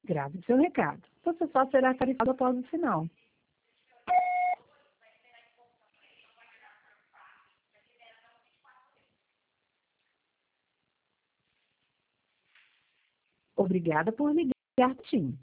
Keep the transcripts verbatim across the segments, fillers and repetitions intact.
Grave seu recado. Você só será tarifado após o sinal. Obrigada por ligar, Tim.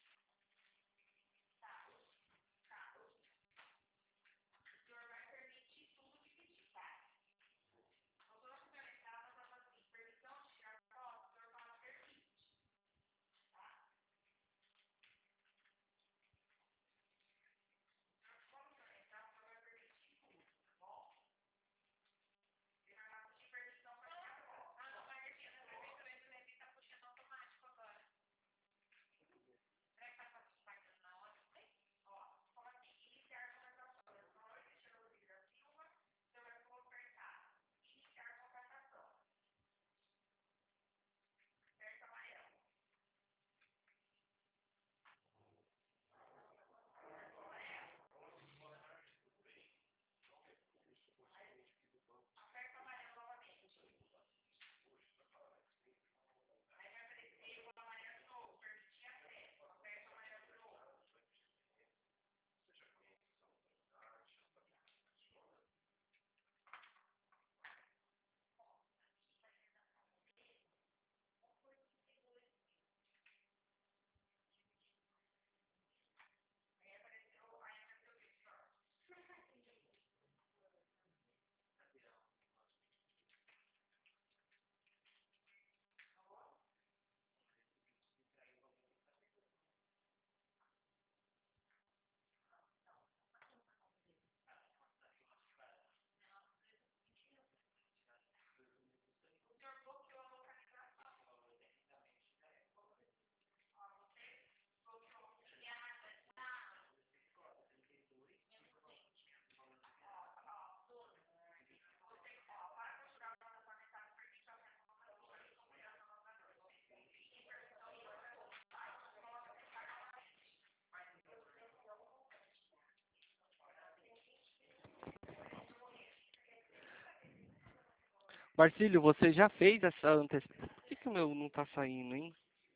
Marcílio, você já fez essa antecipação? Por que, que o meu não tá saindo, hein?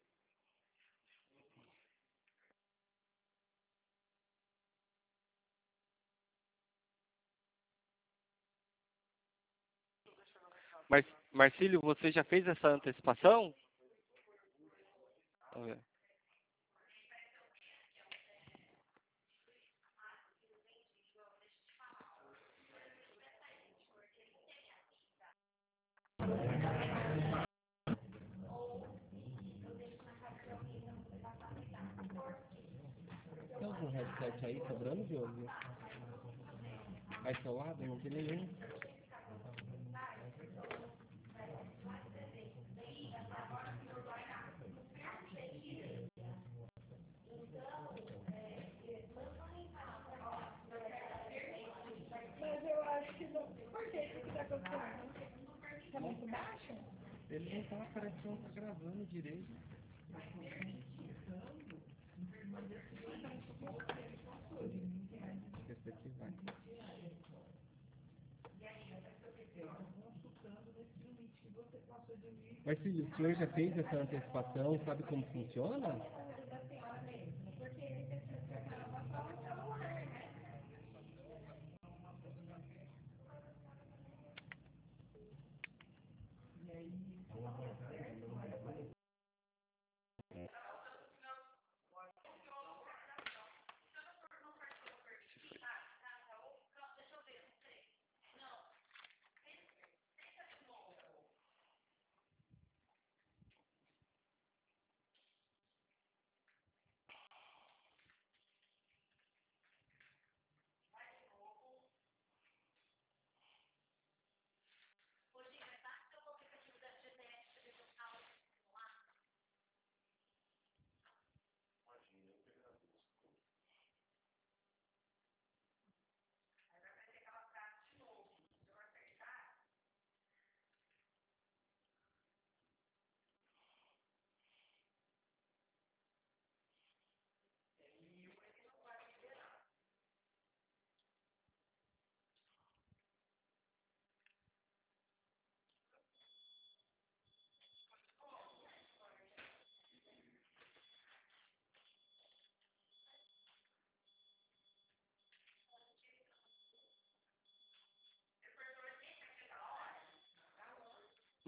Mar Marcílio, você já fez essa antecipação? Vamos ver. Tem algum headset aí sobrando, Diogo? Aí seu lado, não tem nenhum. Mas eu acho que não. Por que isso está acontecendo? Está muito baixo? Ele não tá, parece que não tá gravando direito. Esse aqui vai. Mas filho, o senhor já fez essa antecipação? Sabe como funciona?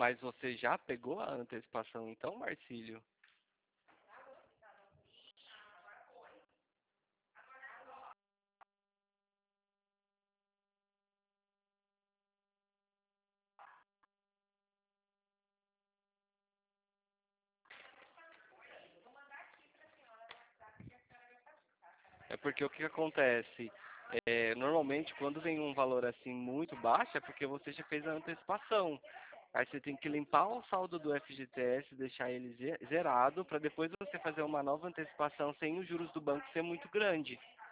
Mas você já pegou a antecipação então, Marcílio? É porque o que acontece? É, normalmente, quando vem um valor assim muito baixo, é porque você já fez a antecipação. Aí você tem que limpar o saldo do F G T S, deixar ele ze- zerado, para depois você fazer uma nova antecipação sem os juros do banco ser muito grande.